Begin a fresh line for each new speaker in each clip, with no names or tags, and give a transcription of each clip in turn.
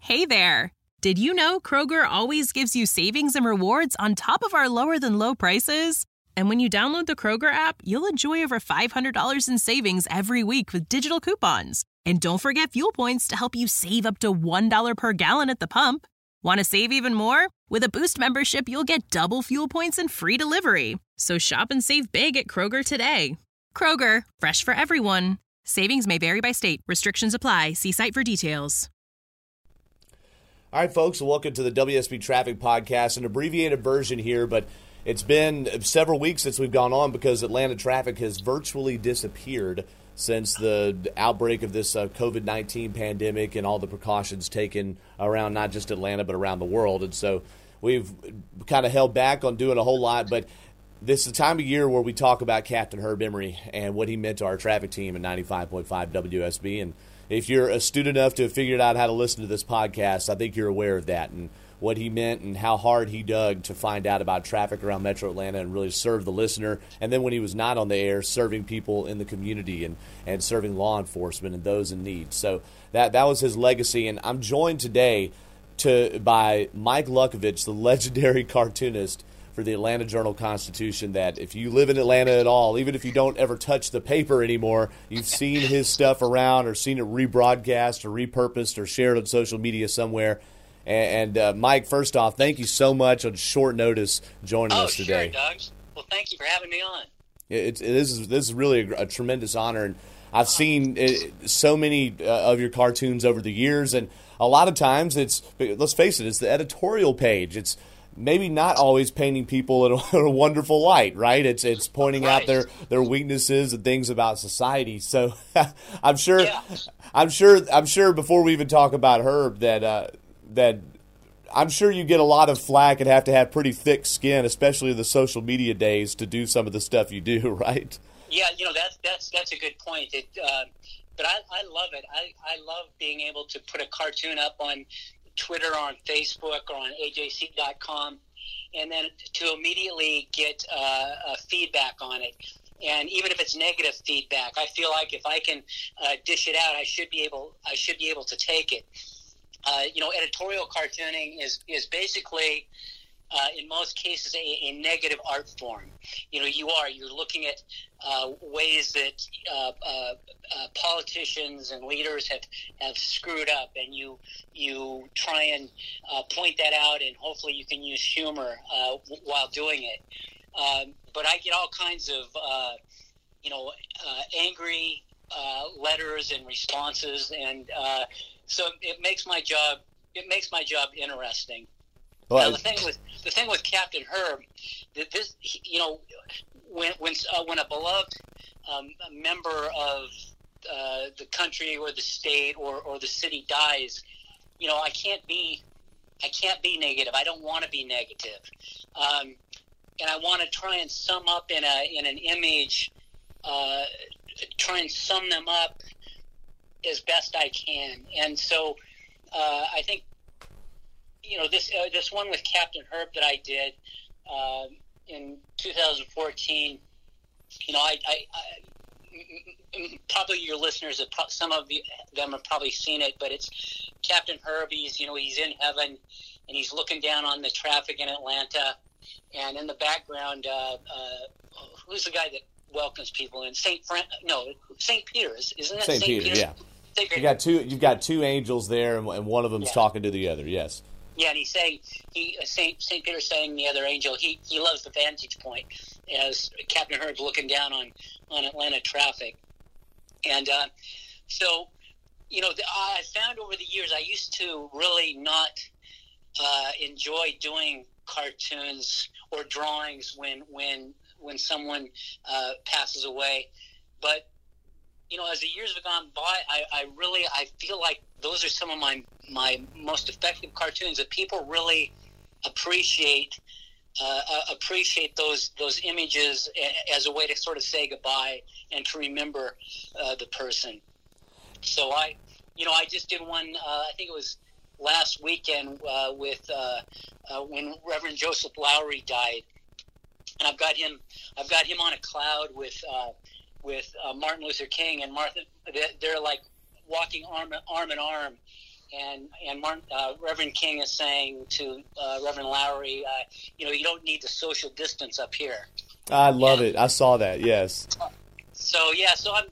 Hey there! Did you know Kroger always gives you savings and rewards on top of our lower-than-low prices? And when you download the Kroger app, you'll enjoy over $500 in savings every week with digital coupons. And don't forget fuel points to help you save up to $1 per gallon at the pump. Want to save even more? With a Boost membership, you'll get double fuel points and free delivery. So shop and save big at Kroger today. Kroger, fresh for everyone. Savings may vary by state. Restrictions apply. See site for details.
All right, folks, welcome to the WSB Traffic Podcast, an abbreviated version here, but it's been several weeks since we've gone on because Atlanta traffic has virtually disappeared since the outbreak of this COVID-19 pandemic and all the precautions taken around not just Atlanta but around the world. And so we've kind of held back on doing a whole lot, but this is the time of year where we talk about Captain Herb Emery and what he meant to our traffic team at 95.5 WSB. And if you're astute enough to have figured out how to listen to this podcast, I think you're aware of that and what he meant and how hard he dug to find out about traffic around Metro Atlanta and really serve the listener. And then when he was not on the air, serving people in the community and serving law enforcement and those in need. So that was his legacy. And I'm joined today by Mike Lukovich, the legendary cartoonist for the Atlanta Journal-Constitution, that if you live in Atlanta at all, even if you don't ever touch the paper anymore, you've seen his stuff around or seen it rebroadcast or repurposed or shared on social media somewhere. And Mike, first off, thank you so much on short notice joining us today.
Sure, Doug. Well, thank you for having me on.
This is really a tremendous honor, and I've seen so many of your cartoons over the years, and a lot of times let's face it, it's the editorial page. It's maybe not always painting people in a wonderful light, right? It's pointing out their weaknesses and things about society. So I'm sure before we even talk about Herb that I'm sure you get a lot of flack and have to have pretty thick skin, especially in the social media days, to do some of the stuff you do, right?
Yeah, that's a good point. But I love it. I love being able to put a cartoon up on Twitter or on Facebook or on AJC.com, and then to immediately get feedback on it. And even if it's negative feedback, I feel like if I can dish it out, I should be able to take it. Editorial cartooning is basically, in most cases, a negative art form. You're looking at ways that politicians and leaders have screwed up, and you try and point that out, and hopefully you can use humor while doing it. But I get all kinds of angry letters and responses, and so it makes my job interesting.
Well,
now, the thing with Captain Herb, this, when a beloved member of the country or the state or the city dies, I can't be negative. I don't want to be negative, and I want to try and sum up in an image, try and sum them up as best I can. And so I think this one with Captain Herb that I did in 2014. I probably your listeners, some of them have probably seen it, but it's Captain Herb. He's in heaven and he's looking down on the traffic in Atlanta, and in the background, who's the guy that welcomes people in? St. Peter's, isn't it?
St. Peter, yeah.
St. Peter.
You've got two angels there, and one of them's talking to the other. Yes.
Yeah, and he's saying St. Peter's saying the other angel he loves the vantage point as Captain Herb's looking down on Atlanta traffic, and so I found over the years I used to really not enjoy doing cartoons or drawings when someone passes away, but as the years have gone by, I feel like those are some of my most effective cartoons that people really appreciate those images as a way to sort of say goodbye and to remember the person. So I just did one. I think it was last weekend with when Reverend Joseph Lowry died, and I've got him on a cloud with Martin Luther King and Martha. They're like walking arm in arm, and Martin, Reverend King is saying to Reverend Lowry, you don't need the social distance up here.
I love it. I saw that. Yes.
So yeah, so I'm,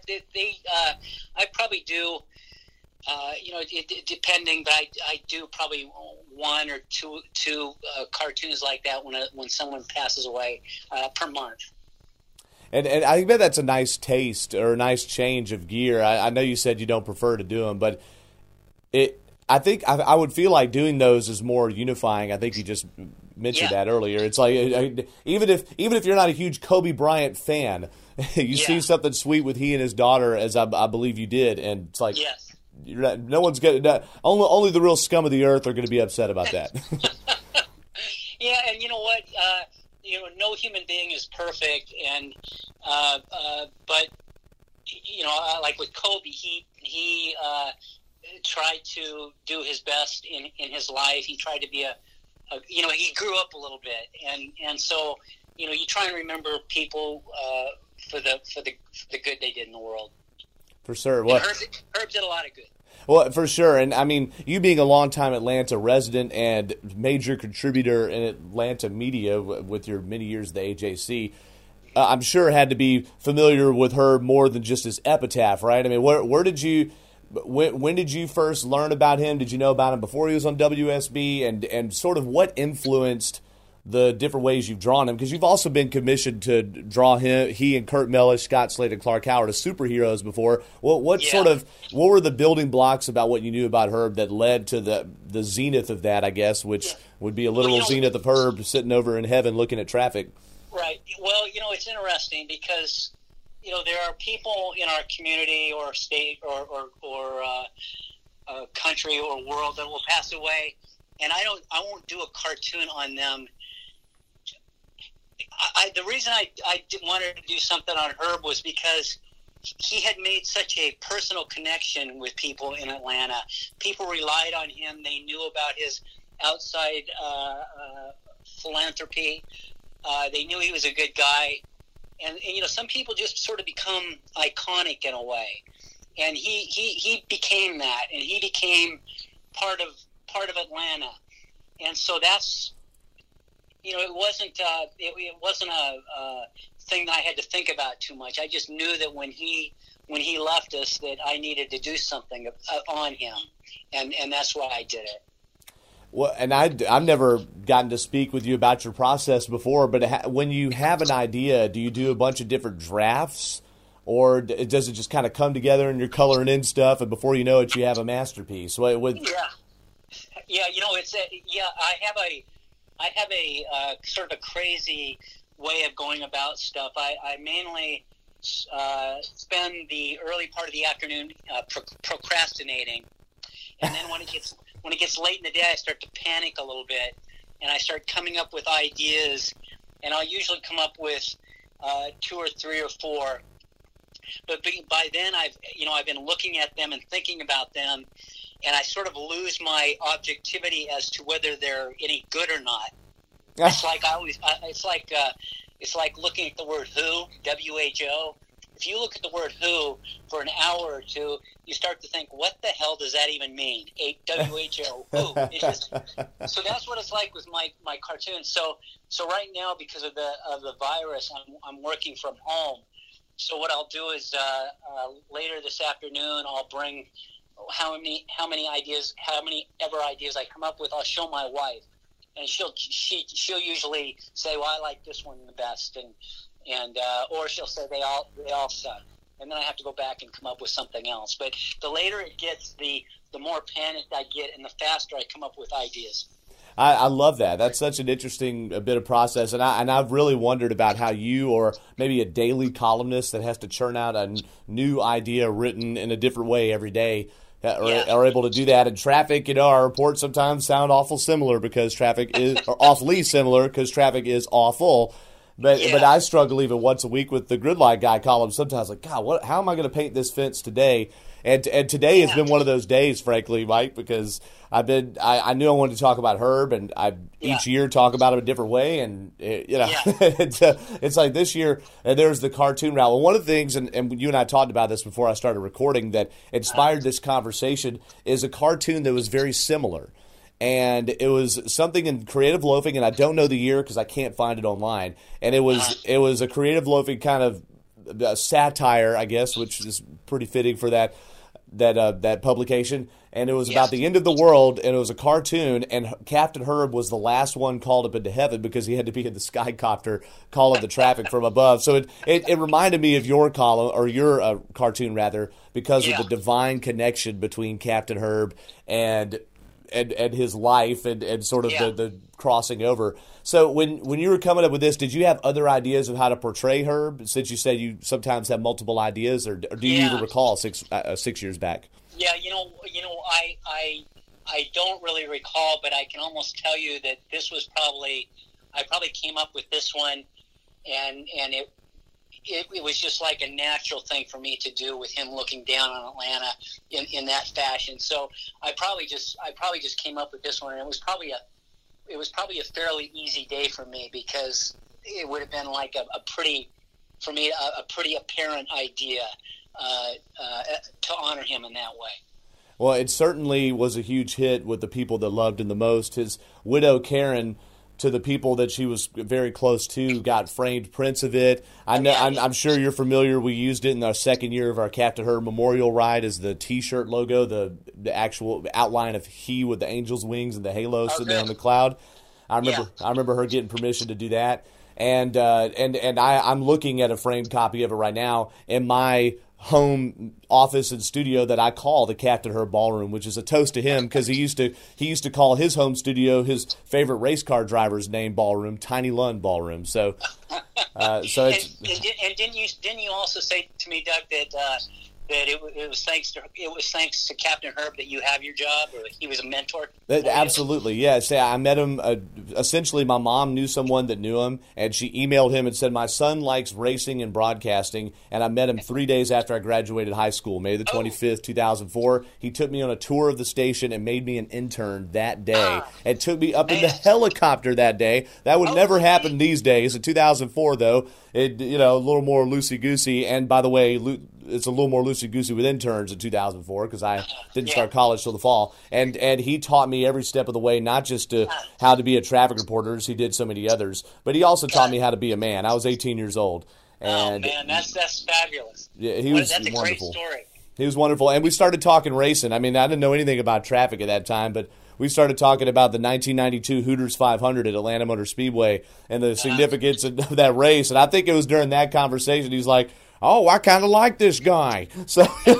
I probably do, depending, but I do probably one or two cartoons like that when someone passes away per month.
And I bet that's a nice taste or a nice change of gear. I know you said you don't prefer to do them, but I think I would feel like doing those is more unifying. I think you just mentioned that earlier. It's like even if you're not a huge Kobe Bryant fan, you see something sweet with he and his daughter, as I believe you did, and it's like no one's going. Only the real scum of the earth are going to be upset about that.
Yeah, and you know what? No human being is perfect, and but like with Kobe, he tried to do his best in his life. He tried to be he grew up a little bit, and so you try and remember people for the good they did in the world.
For sure.
Herb did a lot of good.
Well, for sure. And, I mean, you being a longtime Atlanta resident and major contributor in Atlanta media with your many years at the AJC, I'm sure had to be familiar with her more than just his epitaph, right? I mean, where did you when did you first learn about him? Did you know about him before he was on WSB? And sort of what influenced the different ways you've drawn him? Because you've also been commissioned to draw he and Kurt Mellish, Scott Slade, and Clark Howard as superheroes before. What were the building blocks about what you knew about Herb that led to the zenith of that, I guess, which would be a literal zenith of Herb sitting over in heaven looking at traffic?
Right. Well, it's interesting because, there are people in our community or state or country or world that will pass away, and I won't do a cartoon on them. The reason I wanted to do something on Herb was because he had made such a personal connection with people in Atlanta. People relied on him. They knew about his outside philanthropy. They knew he was a good guy. And some people just sort of become iconic in a way. And he became that, and he became part of Atlanta. And so that's, it wasn't a thing that I had to think about too much. I just knew that when he left us, that I needed to do something on him, and that's why I did it.
Well, and I've never gotten to speak with you about your process before, but when you have an idea, do you do a bunch of different drafts, or does it just kind of come together and you're coloring in stuff, and before you know it, you have a masterpiece?
Yeah, I have a sort of a crazy way of going about stuff. I mainly spend the early part of the afternoon procrastinating, and then when it gets late in the day, I start to panic a little bit, and I start coming up with ideas, and I'll usually come up with 2 or 3 or 4. But by then, I've been looking at them and thinking about them, and I sort of lose my objectivity as to whether they're any good or not. It's like looking at the word who, WHO. If you look at the word who for an hour or two, you start to think, what the hell does that even mean? WHO, who? So that's what it's like with my cartoons. So right now, because of the virus, I'm working from home. So what I'll do is later this afternoon, I'll bring how many ideas I come up with. I'll show my wife, and she'll usually say, well, I like this one the best, and or she'll say they all suck, and then I have to go back and come up with something else. But the later it gets, the more panicked I get, and the faster I come up with ideas.
I love that. That's such an interesting bit of process, and I've really wondered about how you, or maybe a daily columnist that has to churn out a new idea written in a different way every day, are able to do that. And traffic, our reports sometimes sound awful similar because traffic is or awfully similar because traffic is awful. But I struggle even once a week with the Gridlock Guy column. Sometimes like, God, how am I going to paint this fence today? And today has been one of those days, frankly, Mike, because I knew I wanted to talk about Herb, and I each year talk about him a different way, and it's like this year, and there's the cartoon route. Well, one of the things, and you and I talked about this before I started recording, that inspired this conversation is a cartoon that was very similar. And it was something in Creative Loafing, and I don't know the year because I can't find it online. And it was a Creative Loafing kind of satire, I guess, which is pretty fitting for that publication. And it was about the end of the world, and it was a cartoon, and Captain Herb was the last one called up into heaven because he had to be in the skycopter calling the traffic from above. So it reminded me of your column, or your cartoon rather, because of the divine connection between Captain Herb and his life and sort of the crossing over. So when you were coming up with this, did you have other ideas of how to portray Herb? Since you said you sometimes have multiple ideas, or do you even recall 6 years back?
Yeah, I don't really recall, but I can almost tell you that this was I probably came up with this one, and it was just like a natural thing for me to do with him looking down on Atlanta in that fashion. So I probably just came up with this one, and it was probably a fairly easy day for me because it would have been like a pretty apparent idea to honor him in that way.
Well, it certainly was a huge hit with the people that loved him the most. His widow, Karen, to the people that she was very close to, got framed prints of it. I'm sure you're familiar. We used it in our second year of our Captain Herb Memorial Ride as the T-shirt logo, the actual outline of he with the angel's wings and the halo sitting there on the cloud. I remember her getting permission to do that. And I'm looking at a framed copy of it right now in my home office and studio that I call the Captain Herb Ballroom, which is a toast to him because he used to call his home studio his favorite race car driver's name ballroom, Tiny Lund Ballroom. So it's
and didn't you also say to me, Doug, that it was thanks to Captain Herb that you have your job, or he was a mentor?
Absolutely, yes. Yeah, I met him. Essentially, my mom knew someone that knew him, and she emailed him and said, "My son likes racing and broadcasting." And I met him 3 days after I graduated high school, May the 25th, 2004. He took me on a tour of the station and made me an intern that day. And took me up in the helicopter that day. That would never happen these days. In 2004, though, a little more loosey-goosey. And by the way, it's a little more loosey-goosey with interns in 2004 because I didn't start college till the fall. And he taught me every step of the way, not just how to be a traffic reporter, as he did so many others, but he also taught me how to be a man. I was 18 years old. And
man, that's fabulous.
Yeah, that's
a
wonderful.
Great story.
He was wonderful. And we started talking racing. I mean, I didn't know anything about traffic at that time, but we started talking about the 1992 Hooters 500 at Atlanta Motor Speedway and the significance of that race. And I think it was during that conversation he's like, "Oh, I kind of like this guy." So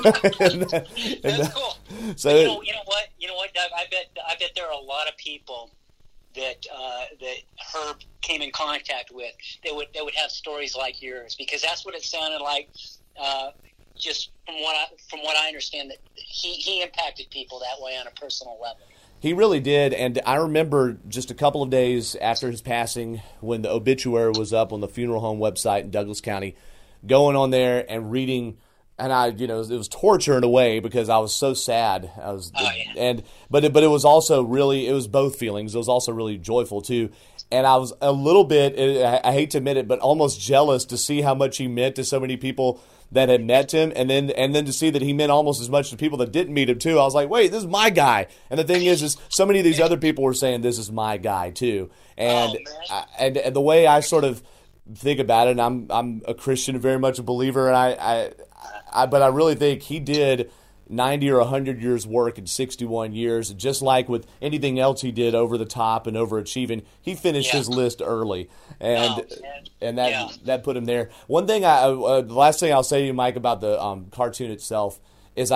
that's cool.
So
you know what, Doug? I bet there are a lot of people that Herb came in contact with that would have stories like yours, because that's what it sounded like. Just from what I understand, that he impacted people that way on a personal level.
He really did, and I remember just a couple of days after his passing, when the obituary was up on the funeral home website in Douglas County, going on there and reading, and it was torture in a way because I was so sad. But it was also really, it was both feelings. It was also really joyful too, and I was a little bit, I hate to admit it, but almost jealous to see how much he meant to so many people that had met him, and then to see that he meant almost as much to people that didn't meet him too. I was like, wait, this is my guy. And the thing is so many of these other people were saying this is my guy too. And and the way I sort of think about it, and I'm a Christian, very much a believer, and but I really think he did 90 or 100 years work in 61 years. Just like with anything else he did over the top and overachieving, he finished his list early, and that put him there. One thing, the last thing I'll say to you, Mike, about the cartoon itself is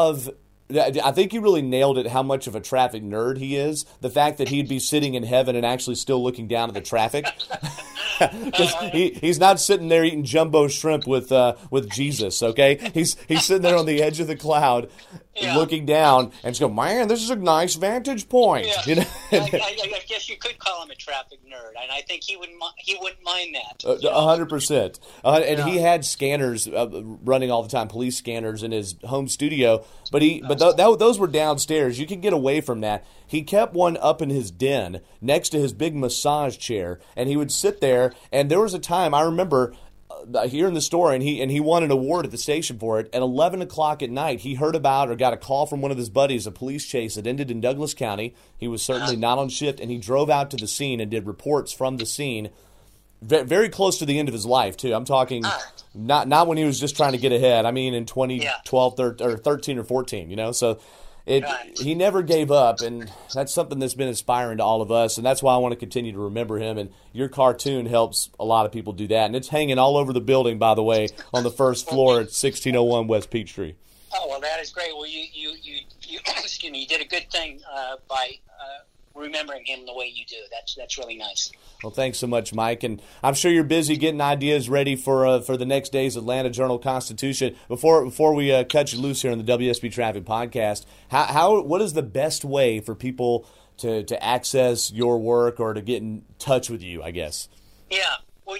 I think you really nailed it, how much of a traffic nerd he is. The fact that he'd be sitting in heaven and actually still looking down at the traffic. Because he's not sitting there eating jumbo shrimp with Jesus, okay? He's sitting there on the edge of the cloud, looking down and just go, man, this is a nice vantage point.
Yeah.
You know?
I guess you could call him a traffic nerd, and I think he wouldn't mind that.
100%. And he had scanners running all the time, police scanners in his home studio. But those were downstairs. You could get away from that. He kept one up in his den next to his big massage chair, and he would sit there. And there was a time I remember here in the store, and he won an award at the station for it. At 11 o'clock at night, he heard about or got a call from one of his buddies, a police chase that ended in Douglas County. He was certainly not on shift, and he drove out to the scene and did reports from the scene. Very close to the end of his life, too. I'm talking not when he was just trying to get ahead. I mean in 2012 or 13 or 14, you know. So he never gave up, and that's something that's been inspiring to all of us, and that's why I want to continue to remember him. And your cartoon helps a lot of people do that. And it's hanging all over the building, by the way, on the first floor at 1601 West Peachtree.
Oh, well, that is great. Well, you excuse me, you did a good thing by remembering him the way you do. That's really nice.
Well, thanks so much, Mike. And I'm sure you're busy getting ideas ready for the next day's Atlanta Journal-Constitution. Before we cut you loose here on the WSB Traffic Podcast, what is the best way for people to access your work or to get in touch with you, I guess? Yeah.
Well,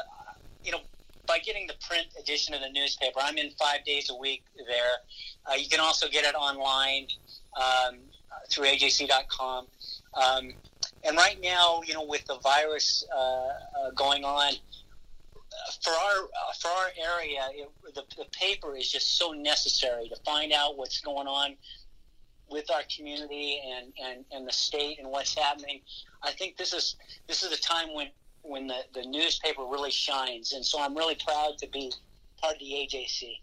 by getting the print edition of the newspaper, I'm in 5 days a week there. You can also get it online through AJC.com. And right now, with the virus going on, for our area, the paper is just so necessary to find out what's going on with our community and the state and what's happening. I think this is the time when the newspaper really shines, and so I'm really proud to be part of the AJC.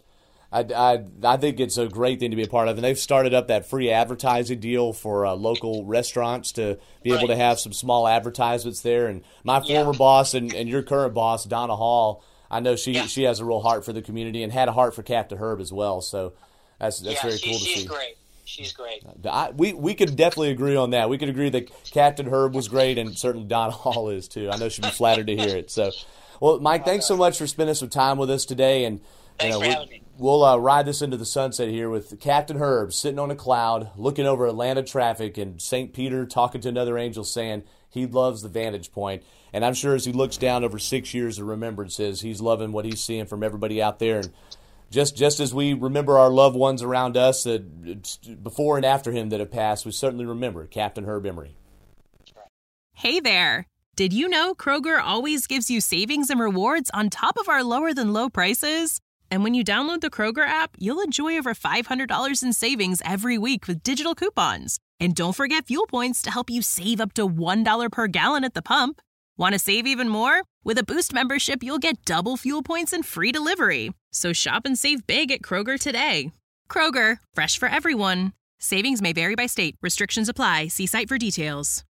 I think it's a great thing to be a part of, and they've started up that free advertising deal for local restaurants to be able to have some small advertisements there. And my former boss and your current boss, Donna Hall, I know she has a real heart for the community and had a heart for Captain Herb as well. So that's very cool to see.
She's great. She's great.
We could definitely agree on that. We could agree that Captain Herb was great, and certainly Donna Hall is too. I know she'd be flattered to hear it. So, well, Mike, thanks so much for spending some time with us today, and
thanks for having me.
We'll ride this into the sunset here with Captain Herb sitting on a cloud, looking over Atlanta traffic, and St. Peter talking to another angel saying he loves the vantage point. And I'm sure as he looks down over 6 years of remembrances, he's loving what he's seeing from everybody out there. And just as we remember our loved ones around us that before and after him that have passed, we certainly remember Captain Herb Emery.
Hey there. Did you know Kroger always gives you savings and rewards on top of our lower-than-low prices? And when you download the Kroger app, you'll enjoy over $500 in savings every week with digital coupons. And don't forget fuel points to help you save up to $1 per gallon at the pump. Want to save even more? With a Boost membership, you'll get double fuel points and free delivery. So shop and save big at Kroger today. Kroger, fresh for everyone. Savings may vary by state. Restrictions apply. See site for details.